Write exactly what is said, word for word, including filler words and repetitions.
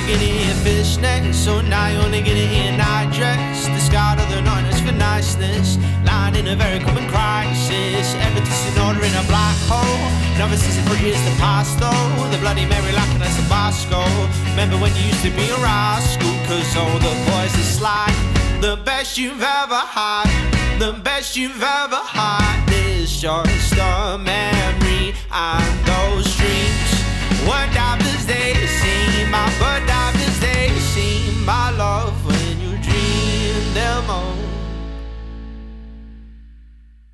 get it in fishnet, so now you only get it in nightdress. Discard of the niceness for niceness, lying in a very common crisis. Everything's in order in a black hole. Novices and free is the past though. The Bloody Mary lacking us a Bosco. Remember when you used to be a rascal? Cause all the boys are sly. The best you've ever had, the best you've ever had is yours.